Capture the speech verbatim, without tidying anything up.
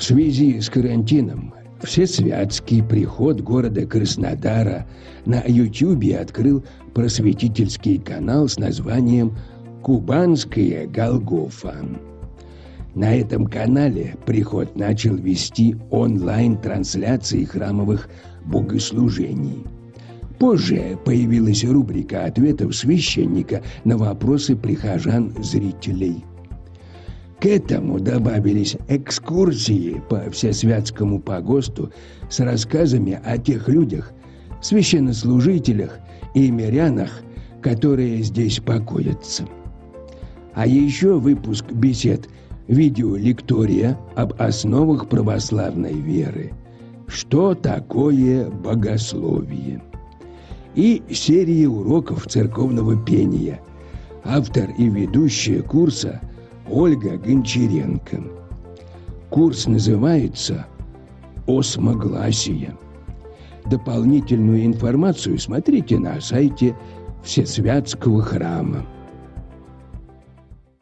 В связи с карантином Всесвятский приход города Краснодара на Ютьюбе открыл просветительский канал с названием «Кубанская Голгофа». На этом канале приход начал вести онлайн-трансляции храмовых богослужений. Позже появилась рубрика ответов священника на вопросы прихожан-зрителей. К этому добавились экскурсии по Всесвятскому погосту с рассказами о тех людях, священнослужителях и мирянах, которые здесь покоятся. А еще выпуск бесед «Видеолектория об основах православной веры. Что такое богословие?» и серия уроков церковного пения. Автор и ведущая курса Ольга Гончаренко. Курс называется «Осмогласие». Дополнительную информацию смотрите на сайте Всесвятского храма.